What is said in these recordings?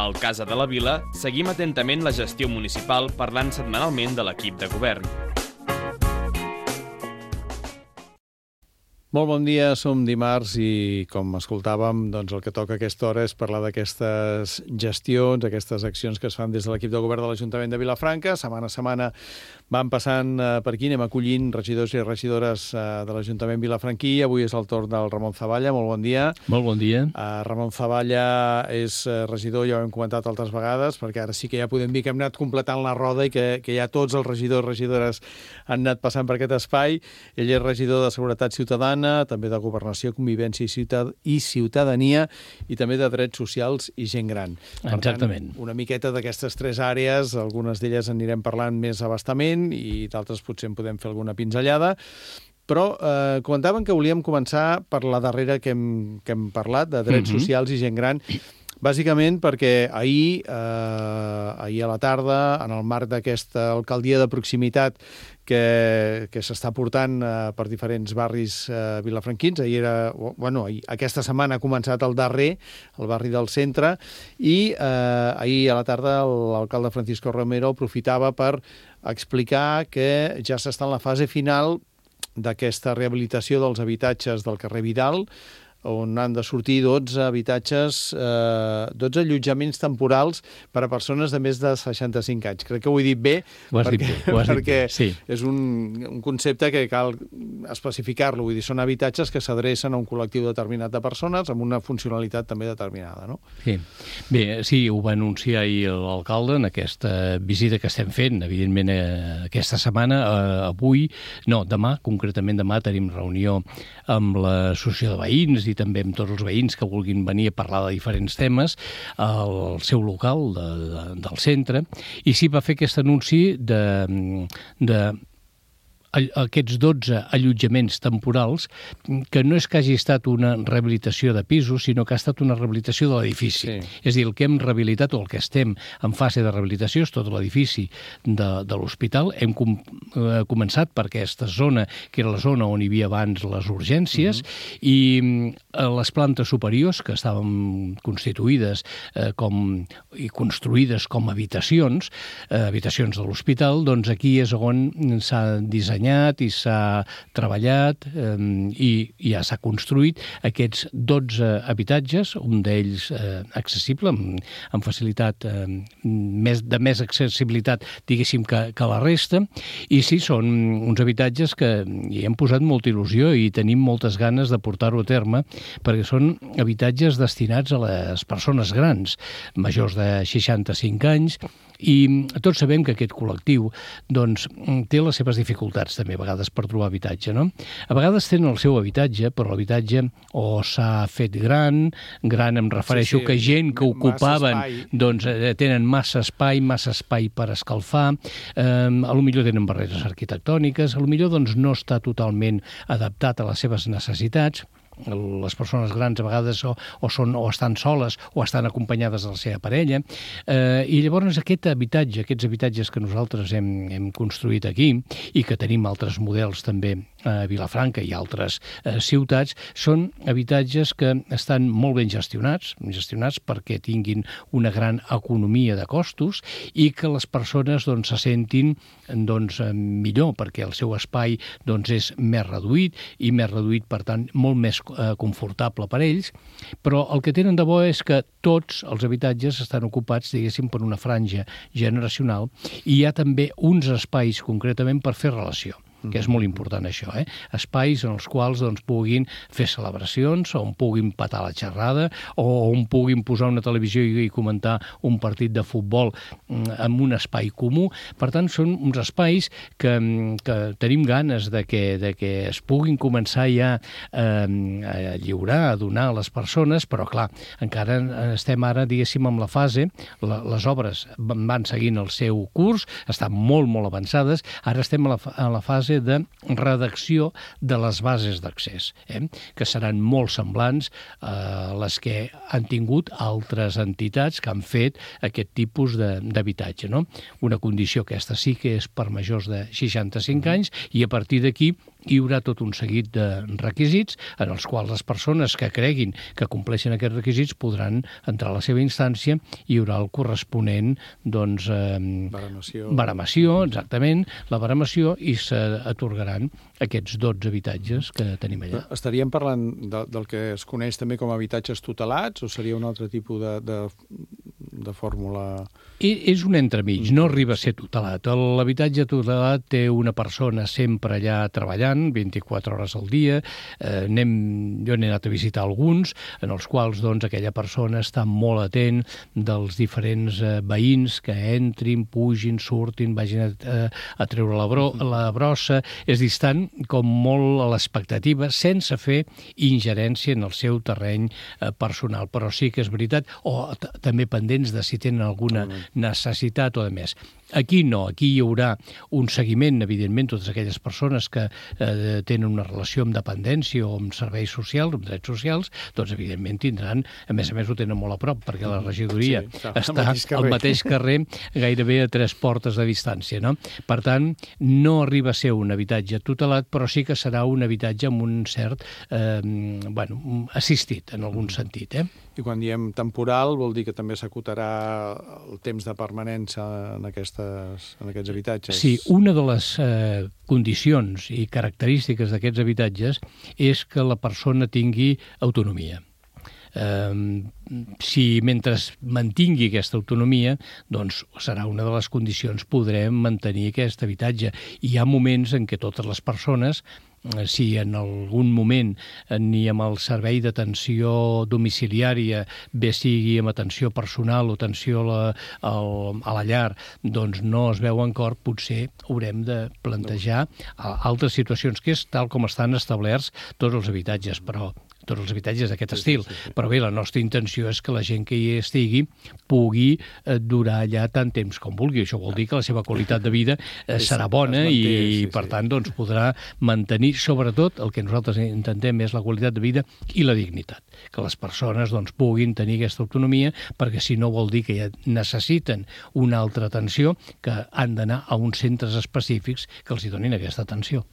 Al Casa de la Vila seguim atentament la gestió municipal parlant setmanalment de l'equip de govern. Molt bon dia, som dimarts i com escoltàvem, doncs el que toca a aquesta hora és parlar d'aquestes gestions, aquestes accions que es fan des de l'equip de govern de l'Ajuntament de Vilafranca. Setmana a setmana van passant per aquí, anem acollint regidors i regidores de l'Ajuntament vilafranquí. Avui és el torn del Ramon Zavalla, molt bon dia. Molt bon dia. Ramon Zavalla és regidor, ja ho hem comentat altres vegades, perquè ara sí que ja podem dir que hem anat completant la roda i que ja tots els regidors i regidores han anat passant per aquest espai. Ell és regidor de Seguretat Ciutadana, també de Governació, Convivència i Ciutadania i també de Drets Socials i Gent Gran. Exactament. Per tant, una miqueta d'aquestes tres àrees, algunes d'elles en anirem parlant més abastament i d'altres potser en podem fer alguna pinzellada. Però comentaven que volíem començar per la darrera que hem parlat, de Drets Socials i Gent Gran, bàsicament perquè ahir a la tarda, en el marc d'aquesta alcaldia de proximitat que s'està portant per diferents barris vilafranquins. Aquesta setmana ha començat el darrer, el barri del centre, i ahir a la tarda l'alcalde Francisco Romero aprofitava per explicar que ja s'està en la fase final d'aquesta rehabilitació dels habitatges del carrer Vidal, on han de sortir 12 habitatges, 12 allotjaments temporals per a persones de més de 65 anys. Crec que ho he dit bé, perquè és un concepte que cal especificar-lo. Vull dir, són habitatges que s'adrecen a un col·lectiu determinat de persones amb una funcionalitat també determinada, no? Sí. Bé, sí, ho va anunciar ahir l'alcalde en aquesta visita que estem fent, evidentment aquesta setmana, demà, concretament demà, tenim reunió amb l'associació de veïns i també amb tots els veïns que vulguin venir a parlar de diferents temes al seu local del centre, i sí va fer aquest anunci de aquests 12 allotjaments temporals, que no és que hagi estat una rehabilitació de pisos, sinó que ha estat una rehabilitació de l'edifici. Sí. És a dir, el que hem rehabilitat o el que estem en fase de rehabilitació és tot l'edifici de l'hospital. Hem començat per aquesta zona, que era la zona on hi havia abans les urgències, i les plantes superiors, que estaven constituïdes i construïdes com habitacions de l'hospital, doncs aquí és on s'ha dissenyat i s'ha treballat i ja s'ha construït aquests 12 habitatges, un d'ells accessible, amb facilitat de més accessibilitat, diguéssim, que la resta. I sí, són uns habitatges que hi hem posat molta il·lusió i tenim moltes ganes de portar-ho a terme, perquè són habitatges destinats a les persones grans, majors de 65 anys, i tots sabem que aquest col·lectiu doncs, té les seves dificultats també a vegades per trobar habitatge, no? A vegades tenen el seu habitatge, però l'habitatge o s'ha fet gran em refereixo que gent que ocupaven doncs tenen massa espai per escalfar, a lo millor tenen barreres arquitectòniques, a lo millor doncs no està totalment adaptat a les seves necessitats. Les persones grans a vegades o estan soles o estan acompanyades de la seva parella, i llavors aquests habitatges que nosaltres hem construït aquí i que tenim altres models també a Vilafranca i altres ciutats, són habitatges que estan molt ben gestionats perquè tinguin una gran economia de costos i que les persones doncs, se sentin millor, perquè el seu espai és més reduït, per tant, molt més confortable per ells, però el que tenen de bo és que tots els habitatges estan ocupats, diguéssim, per una franja generacional, i hi ha també uns espais concretament per fer relació, que és molt important això, espais en els quals puguin fer celebracions, on puguin petar la xerrada, o on puguin posar una televisió i comentar un partit de futbol en un espai comú. Per tant, són uns espais que tenim ganes de que es puguin començar ja a lliurar, a donar a les persones, però clar, encara estem ara, diguéssim, amb la fase, les obres van seguint el seu curs, estan molt, molt avançades, ara estem a la fase de redacció de les bases d'accés, que seran molt semblants a les que han tingut altres entitats que han fet aquest tipus d'habitatge, no? Una condició aquesta sí que és per majors de 65 anys, i a partir d'aquí hi haurà tot un seguit de requisits en els quals les persones que creguin que compleixen aquests requisits podran entrar a la seva instància i hi haurà el corresponent baremació, exactament, la baremació, i s'atorgaran aquests 12 habitatges que tenim allà. Estaríem parlant del que es coneix també com a habitatges tutelats o seria un altre tipus de fórmula? És un entremig, no arriba a ser tutelat. L'habitatge tutelat té una persona sempre allà treballant, 24 hores al dia. Jo n'he anat a visitar alguns, en els quals aquella persona està molt atent dels diferents veïns que entrin, pugin, surtin, vagin a treure la brossa. És dir, estan com molt a l'expectativa, sense fer ingerència en el seu terreny personal. Però sí que és veritat, o també pendents de si tenen alguna necessitat o de més. Aquí no, aquí hi haurà un seguiment, evidentment, totes aquelles persones que tenen una relació amb dependència o amb serveis socials, amb drets socials, doncs evidentment tindran, a més ho tenen molt a prop, perquè la regidoria està al mateix carrer, gairebé a 3 portes de distància, no? Per tant, no arriba a ser un habitatge tutelat, però sí que serà un habitatge amb un cert, assistit, en algun sentit, I quan diem temporal vol dir que també s'acotarà el temps de permanència en aquests habitatges? Sí, una de les condicions i característiques d'aquests habitatges és que la persona tingui autonomia. Si mentre mantingui aquesta autonomia, doncs serà una de les condicions, podrem mantenir aquest habitatge. Hi ha moments en què totes les persones, si en algun moment ni amb el servei d'atenció domiciliària, bé sigui amb atenció personal o atenció a la llar, doncs no es veuen cor, potser haurem de plantejar altres situacions, que és tal com estan establerts tots els habitatges, tots els habitatges d'aquest estil. Però bé, la nostra intenció és que la gent que hi estigui pugui durar allà tant temps com vulgui. Això vol dir que la seva qualitat de vida serà bona i per tant doncs podrà mantenir, sobretot el que nosaltres intentem és la qualitat de vida i la dignitat. Que les persones doncs puguin tenir aquesta autonomia, perquè si no vol dir que ja necessiten una altra atenció, que han d'anar a uns centres específics que els hi donin aquesta atenció.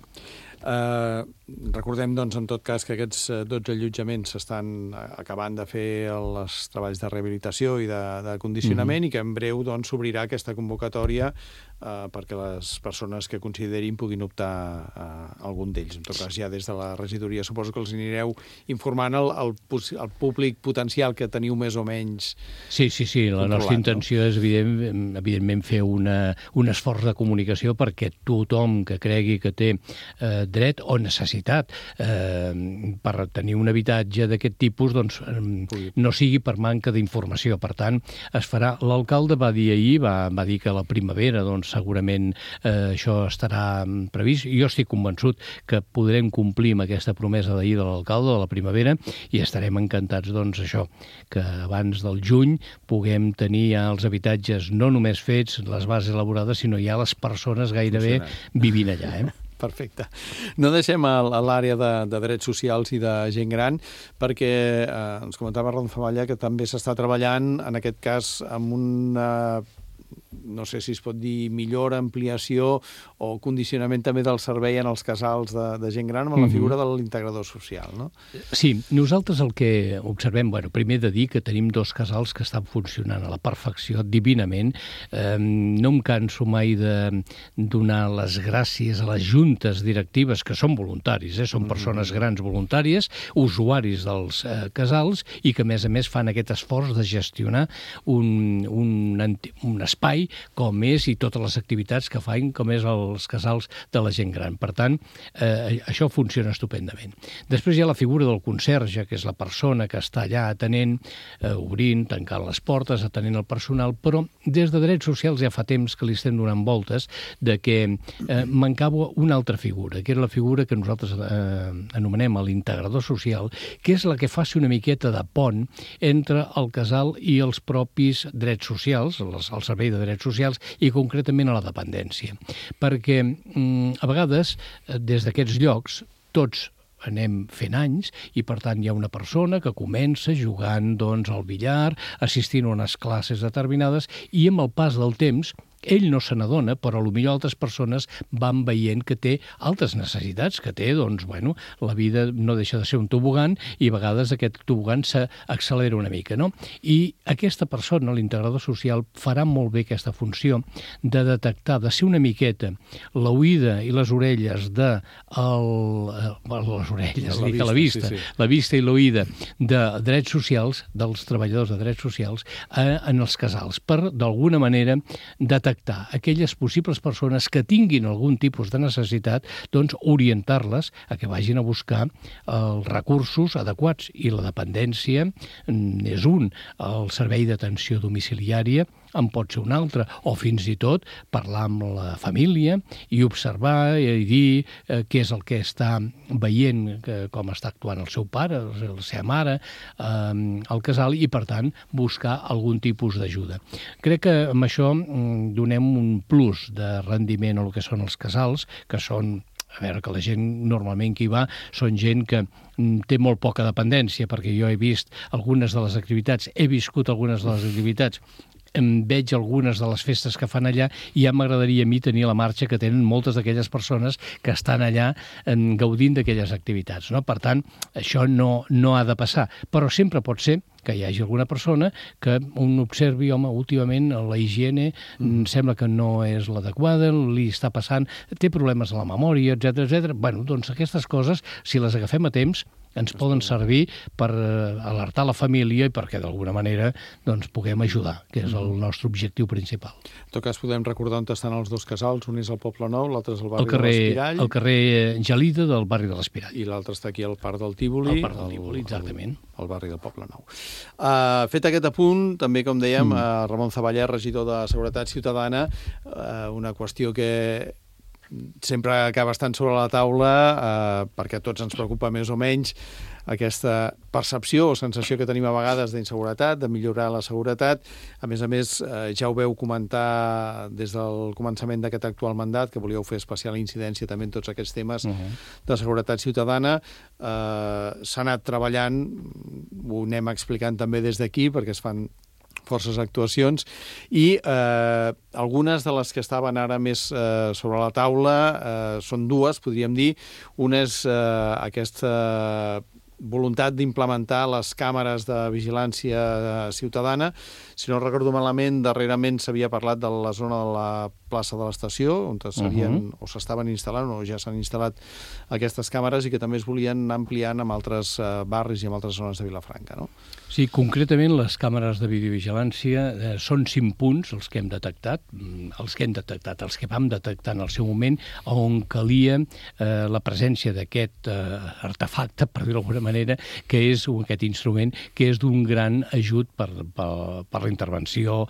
Recordem, doncs, en tot cas, que aquests 12 allotjaments s'estan acabant de fer els treballs de rehabilitació i de condicionament i que en breu s'obrirà aquesta convocatòria perquè les persones que considerin puguin optar a algun d'ells. En tot cas, ja des de la regidoria suposo que els anireu informant el públic potencial que teniu més o menys. Sí, la nostra intenció és evidentment fer un esforç de comunicació perquè tothom que cregui que té dret o necessitat per tenir un habitatge d'aquest tipus no sigui per manca d'informació. Per tant, es farà. L'alcalde va dir ahir, va dir que a la primavera segurament això estarà previst. Jo estic convençut que podrem complir amb aquesta promesa d'ahir de l'alcalde de la primavera i estarem encantats, això, que abans del juny puguem tenir ja els habitatges no només fets, les bases elaborades, sinó ja les persones gairebé vivint allà, Perfecte. No deixem l'àrea de drets socials i de gent gran perquè ens comentava Ron Famalla que també s'està treballant, en aquest cas, amb una no sé si es pot dir millora, ampliació o condicionament també del servei en els casals de gent gran amb la figura de l'integrador social, no? Sí, nosaltres el que observem, primer de dir que tenim 2 casals que estan funcionant a la perfecció, divinament. No em canso mai de donar les gràcies a les juntes directives, que són voluntaris, són persones grans voluntàries, usuaris dels casals, i que a més fan aquest esforç de gestionar un espai com és i totes les activitats que fan com és els casals de la gent gran. Per tant, això funciona estupendament. Després hi ha la figura del conserge, que és la persona que està allà atenent, obrint, tancant les portes, atenent el personal, però des de Drets Socials ja fa temps que li estem donant voltes de que mancava una altra figura, que era la figura que nosaltres anomenem l'integrador social, que és la que faci una miqueta de pont entre el casal i els propis drets socials, el servei de drets socials i concretament a la dependència. Perquè a vegades des d'aquests llocs tots anem fent anys i per tant hi ha una persona que comença jugant al billar, assistint a unes classes determinades i amb el pas del temps ell no se n'adona, però potser altres persones van veient que té altres necessitats, que té, doncs, bueno, la vida no deixa de ser un tobogan i a vegades aquest tobogan s'accelera una mica, no? I aquesta persona, l'integrador social, farà molt bé aquesta funció de detectar, de ser una miqueta l'oïda i les orelles de la vista i l'oïda de drets socials, dels treballadors de drets socials en els casals, per d'alguna manera detectar aquelles possibles persones que tinguin algun tipus de necessitat, doncs orientar-les a que vagin a buscar els recursos adequats. I la dependència és el servei d'atenció domiciliària en pot ser un altre, o fins i tot parlar amb la família i observar i dir què és el que està veient, com està actuant el seu pare, la seva mare, al casal, i per tant buscar algun tipus d'ajuda. Crec que amb això donem un plus de rendiment a el que són els casals, que són, a veure, que la gent normalment que hi va són gent que té molt poca dependència, perquè jo he vist algunes de les activitats, he viscut algunes de les activitats, veig algunes de les festes que fan allà i ja m'agradaria a mi tenir la marxa que tenen moltes d'aquelles persones que estan allà gaudint d'aquelles activitats, no? Per tant, això no ha de passar, però sempre pot ser que hi hagi alguna persona que un observi, home, últimament la higiene sembla que no és l'adequada, li està passant, té problemes a la memòria, etc. Bueno, doncs aquestes coses, si les agafem a temps, ens poden servir per alertar la família i perquè d'alguna manera doncs, puguem ajudar, que és el nostre objectiu principal. En tot cas, podem recordar on estan els dos casals, un és al Poble Nou, l'altre és al barri de l'Espirall. El carrer Gelida del barri de l'Espirall. I l'altre està aquí al Parc del Tívoli. Al Parc del Tívoli, exactament. Al barri del Poble Nou. Fet aquest apunt, també, com dèiem, Ramon Zavallà, regidor de Seguretat Ciutadana, una qüestió que sempre acaba estant sobre la taula perquè a tots ens preocupa més o menys aquesta percepció o sensació que tenim a vegades d'inseguretat, de millorar la seguretat. A més, ja ho veu comentar des del començament d'aquest actual mandat, que volíeu fer especial incidència també en tots aquests temes de seguretat ciutadana. S'ha anat treballant, ho anem explicant també des d'aquí, perquè es fan forces actuacions, i algunes de les que estaven ara més sobre la taula són dues, podríem dir. Una és aquesta voluntat d'implementar les càmeres de vigilància ciutadana. Si no recordo malament, darrerament s'havia parlat de la zona de la plaça de l'estació, on o s'estaven instal·lant o ja s'han instal·lat aquestes càmeres i que també es volien anar ampliant amb altres barris i amb altres zones de Vilafranca, no? Sí, concretament les càmeres de videovigilància són 5 punts els que hem detectat, els que vam detectar en el seu moment, on calia la presència d'aquest artefacte, per dir-ho d'alguna manera, que és aquest instrument, que és d'un gran ajut per la intervenció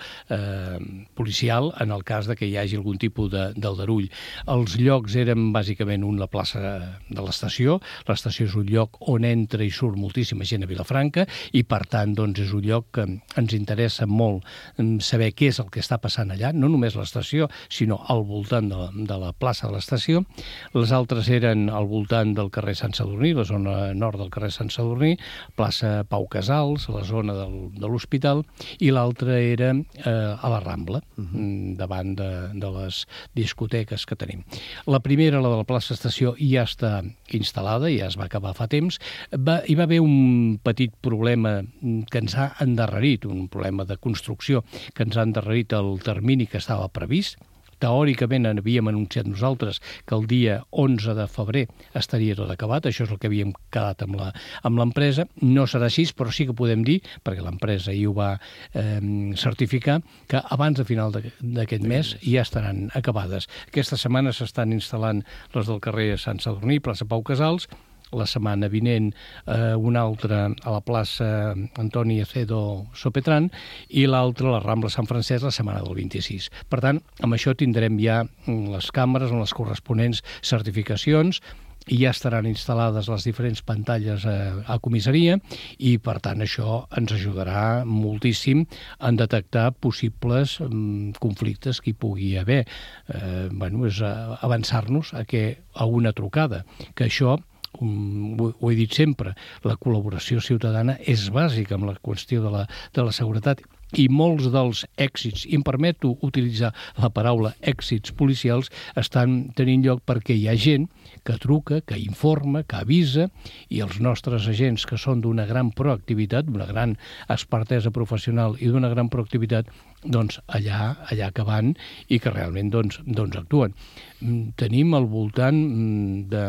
policial en el cas que hi hagi algun tipus d'aldarull. Els llocs eren bàsicament la plaça de l'estació. L'estació és un lloc on entra i surt moltíssima gent a Vilafranca i, per tant, doncs és un lloc que ens interessa molt saber què és el que està passant allà, no només l'estació, sinó al voltant de la plaça de l'estació. Les altres eren al voltant del carrer Sant Sadurní, la zona nord del carrer Sant Sadurní, plaça Pau Casals, la zona de l'Hospital, i l'altra era a la Rambla, davant de les discoteques que tenim. La primera, la de la plaça Estació, ja està instal·lada, ja es va acabar fa temps. Hi va haver un petit problema que ens ha endarrerit, un problema de construcció que ens ha endarrerit el termini que estava previst. Teòricament havíem anunciat nosaltres que el dia 11 de febrer estaria tot acabat, això és el que havíem quedat amb l'empresa. No serà així, però sí que podem dir, perquè l'empresa hi ho va certificar, que abans de final d'aquest mes ja estaran acabades. Aquesta setmana s'estan instal·lant les del carrer Sant Sadurní, plaça Pau Casals, la setmana vinent una altra a la plaça Antoni Acedo Sopetran i l'altra a la Rambla Sant Francesc la setmana del 26. Per tant, amb això tindrem ja les càmeres amb les corresponents certificacions i ja estaran instal·lades les diferents pantalles a comissaria i, per tant, això ens ajudarà moltíssim en detectar possibles conflictes que hi pugui haver. És avançar-nos a una trucada, que això ho he dit sempre, la col·laboració ciutadana és bàsica amb la qüestió de la seguretat i molts dels èxits, i em permeto utilitzar la paraula èxits policials, estan tenint lloc perquè hi ha gent que truca, que informa, que avisa, i els nostres agents, que són d'una gran proactivitat, d'una gran expertesa professional i d'una gran proactivitat, doncs allà que van i que realment doncs actuen. Tenim al voltant de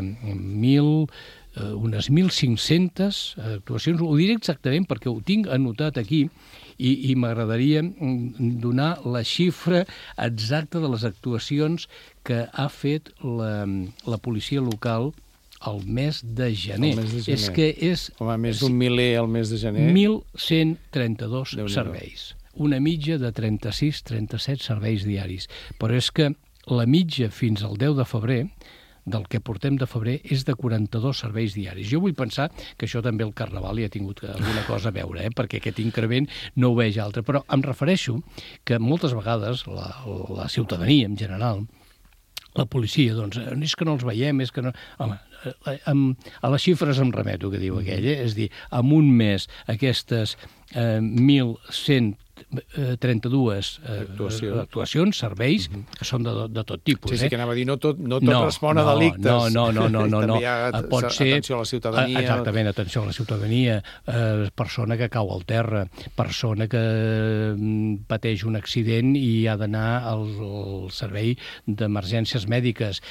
unes 1.500 actuacions. Ho diré exactament perquè ho tinc anotat aquí i m'agradaria donar la xifra exacta de les actuacions que ha fet la policia local el mes de gener. És que és... Home, més d'un miler al mes de gener. 1.132 serveis. Una mitja de 36-37 serveis diaris. Però és que la mitja fins al 10 de febrer del que portem de febrer és de 42 serveis diaris. Jo vull pensar que això també el Carnaval hi ha tingut alguna cosa a veure, perquè aquest increment no ho veig altre. Però em refereixo que moltes vegades la ciutadania en general, la policia, doncs, és que no els veiem, és que no... Home, a les xifres em remeto, que diu aquell, és dir, en un mes aquestes 1.132 actuacions, serveis, que són de tot tipus. Sí, que anava a dir, no tot respon a delictes. No. També hi ha atenció a la ciutadania. Exactament, atenció a la ciutadania, persona que cau al terra, persona que pateix un accident i ha d'anar al servei d'emergències mèdiques,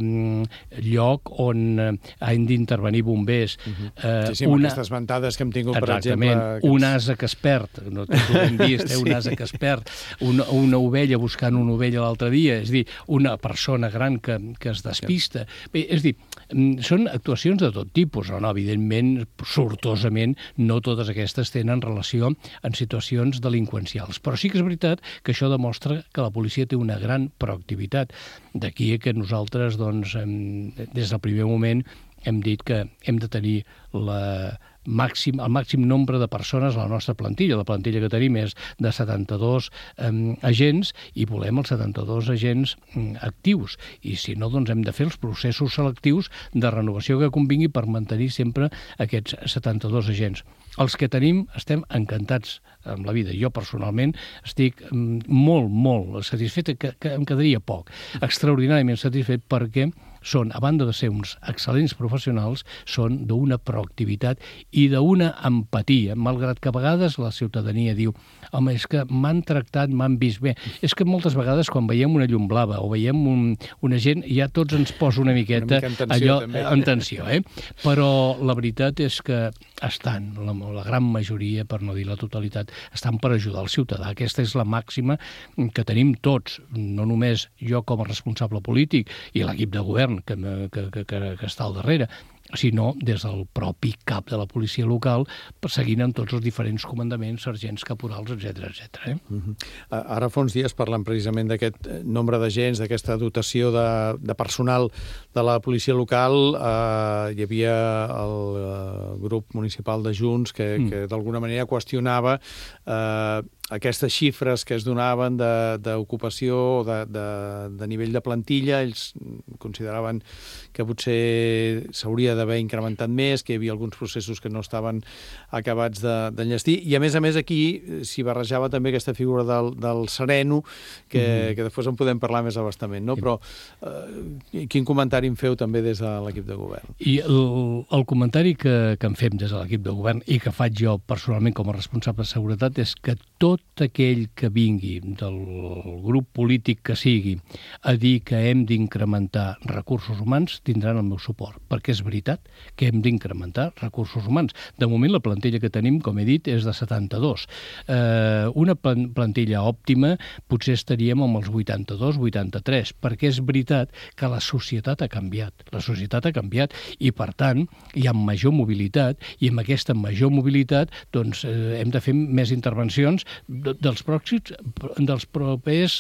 lloc on han d'intervenir bombers. Sí, amb aquestes ventades que hem tingut, per exemple... Un ase que es perd, no tots ho hem vist, un ase que es perd, una ovella buscant una ovella l'altre dia, és dir, una persona gran que es despista. Bé, és dir, són actuacions de tot tipus, no? Evidentment, sortosament, no totes aquestes tenen relació en situacions delinqüencials. Però sí que és veritat que això demostra que la policia té una gran proactivitat. D'aquí que nosaltres, doncs, des del primer moment, hem dit que hem de tenir el màxim nombre de persones a la nostra plantilla. La plantilla que tenim és de 72 agents i volem els 72 agents actius. I si no, doncs hem de fer els processos selectius de renovació que convingui per mantenir sempre aquests 72 agents. Els que tenim estem encantats amb la vida. Jo personalment estic molt satisfet, que em quedaria poc. Extraordinàriament satisfet perquè són, a banda de ser uns excel·lents professionals, són d'una proactivitat i d'una empatia, malgrat que a vegades la ciutadania diu home, és que m'han tractat, m'han vist bé. És que moltes vegades quan veiem una llum blava o veiem una gent, ja tots ens posa una miqueta en tensió, Però la veritat és que estan, la gran majoria, per no dir la totalitat, estan per ajudar el ciutadà. Aquesta és la màxima que tenim tots, no només jo com a responsable polític i l'equip de govern que està al darrere, sinó des del propi cap de la policia local, seguint amb tots els diferents comandaments, sergents, caporals, etc. Ara fa uns dies, parlant precisament d'aquest nombre d'agents, d'aquesta dotació de personal de la policia local, hi havia el grup municipal de Junts que d'alguna manera qüestionava aquestes xifres que es donaven d'ocupació, de nivell de plantilla. Ells consideraven que potser s'hauria d'haver incrementat més, que hi havia alguns processos que no estaven acabats d'enllestir. I, a més, aquí s'hi barrejava també aquesta figura del sereno, que després en podem parlar més a bastament, no? Però quin comentari en feu també des de l'equip de govern? I el comentari que en fem des de l'equip de govern i que faig jo personalment com a responsable de seguretat és que tot aquell que vingui del grup polític que sigui a dir que hem d'incrementar recursos humans tindran el meu suport, perquè és veritat que hem d'incrementar recursos humans. De moment la plantilla que tenim, com he dit, és de 72. Una plantilla òptima potser estaríem amb els 82, 83, perquè és veritat que la societat ha canviat. La societat ha canviat i, per tant, hi ha major mobilitat i amb aquesta major mobilitat doncs, hem de fer més intervencions dels propers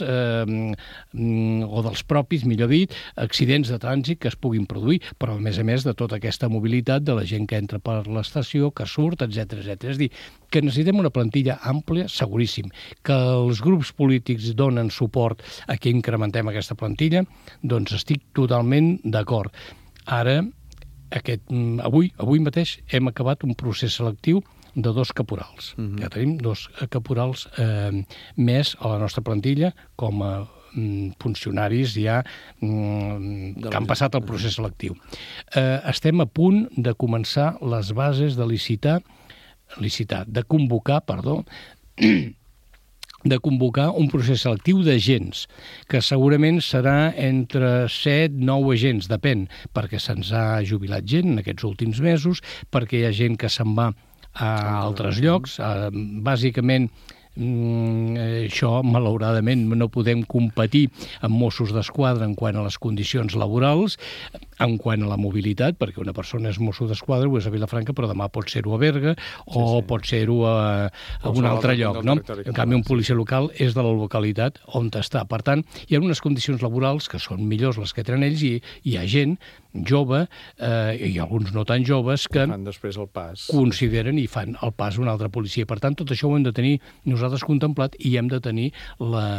o dels propis, millor dit, accidents de trànsit que es puguin produir, però a més de tota aquesta mobilitat de la gent que entra per l'estació, que surt, etc. És a dir, que necessitem una plantilla àmplia, seguríssim. Que els grups polítics donen suport a que incrementem aquesta plantilla, doncs estic totalment d'acord. Ara, avui mateix hem acabat un procés selectiu de 2 caporals. Ja tenim 2 caporals més a la nostra plantilla com a funcionaris ja que han passat el procés selectiu. Estem a punt de començar les bases de convocar un procés selectiu d'agents, que segurament serà entre 7-9 agents, depèn, perquè se'ns ha jubilat gent en aquests últims mesos, perquè hi ha gent que se'n va a altres llocs, bàsicament això, malauradament, no podem competir amb Mossos d'Esquadra en quant a les condicions laborals, en quant a la mobilitat, perquè una persona és Mosso d'Esquadra, ho és a Vilafranca, però demà pot ser-ho a Berga o pot ser-ho a un altre lloc, no? En canvi, un policia local és de la localitat on està. Per tant, hi ha unes condicions laborals que són millors les que tenen ells i hi ha gent jove, i alguns no tan joves, que fan després el pas, consideren i fan el pas a una altra policia. Per tant, tot això ho hem de tenir nosaltres contemplat i hem de tenir la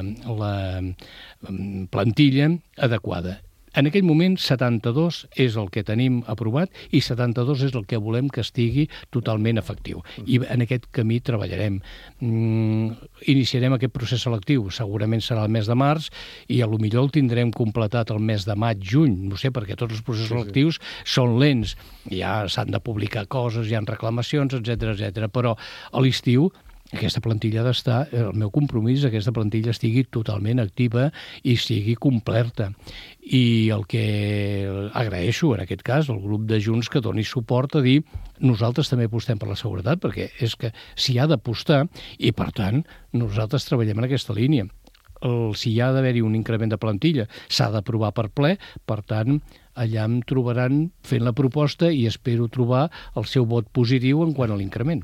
plantilla adequada. En aquell moment, 72 és el que tenim aprovat i 72 és el que volem que estigui totalment efectiu. I en aquest camí treballarem. Iniciarem aquest procés selectiu, segurament serà el mes de març, i potser el tindrem completat el mes de maig-juny, no sé, perquè tots els processos selectius són lents. Ja s'han de publicar coses, hi ha reclamacions, etc. Però a l'estiu aquesta plantilla ha d'estar, el meu compromís, aquesta plantilla estigui totalment activa i estigui completa. I el que agraeixo, en aquest cas, al grup de Junts que doni suport a dir nosaltres també apostem per la seguretat, perquè és que s'hi ha d'apostar i, per tant, nosaltres treballem en aquesta línia. Si hi ha d'haver-hi un increment de plantilla, s'ha d'aprovar per ple, per tant, allà em trobaran fent la proposta i espero trobar el seu vot positiu en quant a l'increment.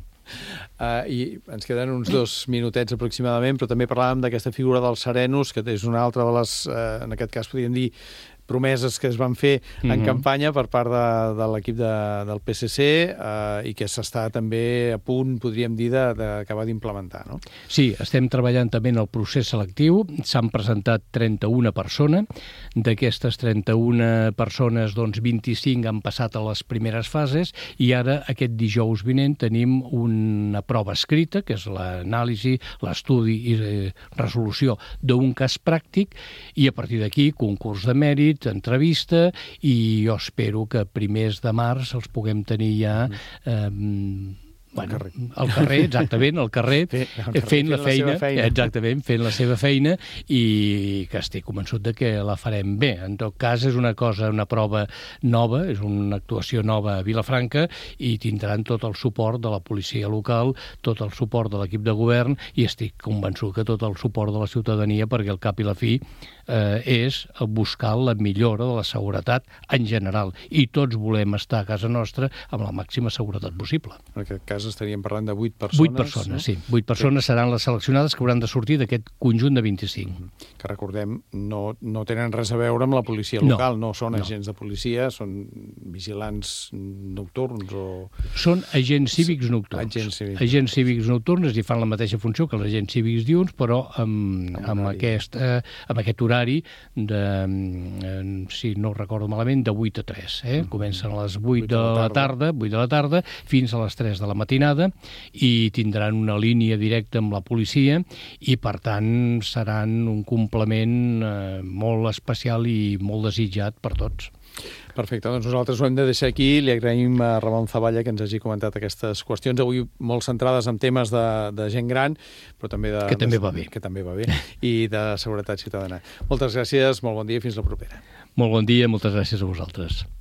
I ens queden uns 2 minutets aproximadament, però també parlàvem d'aquesta figura dels serenos, que és una altra de les, en aquest cas podríem dir, promeses que es van fer en campanya per part de l'equip del PSC i que s'està també a punt, podríem dir, d'acabar d'implementar, no? Sí, estem treballant també en el procés selectiu. S'han presentat 31 persones. D'aquestes 31 persones, doncs 25 han passat a les primeres fases i ara, aquest dijous vinent, tenim una prova escrita, que és l'anàlisi, l'estudi i resolució d'un cas pràctic, i a partir d'aquí, concurs de mèrit, entrevista, i jo espero que a primers de març els puguem tenir ja al carrer, exactament, al carrer, fent la feina, exactament, fent la seva feina, i que estic convençut de que la farem bé. En tot cas, és una cosa, una prova nova, és una actuació nova a Vilafranca, i tindran tot el suport de la policia local, tot el suport de l'equip de govern, i estic convençut que tot el suport de la ciutadania, perquè al cap i la fi és buscar la millora de la seguretat en general, i tots volem estar a casa nostra amb la màxima seguretat possible. En aquest cas estaríem parlant de 8 persones. 8 persones, no? Sí. 8 persones seran les seleccionades que hauran de sortir d'aquest conjunt de 25. Que recordem, no tenen res a veure amb la policia local, no són agents de policia, són vigilants nocturns o... Són agents cívics nocturns. Agents cívics nocturns i fan la mateixa funció que els agents cívics diürns, però amb aquest horari de, si no recordo malament, de 8 a 3. Comencen a les 8 de la tarda fins a les 3 de la matinada, i tindran una línia directa amb la policia, i per tant seran un complement molt especial i molt desitjat per tots. Perfecte, doncs nosaltres ho hem de deixar aquí. Li agraïm a Ramon Zavalla que ens hagi comentat aquestes qüestions, avui molt centrades en temes de gent gran, però també que també va bé, i de seguretat ciutadana. Moltes gràcies, molt bon dia i fins la propera. Molt bon dia, moltes gràcies a vosaltres.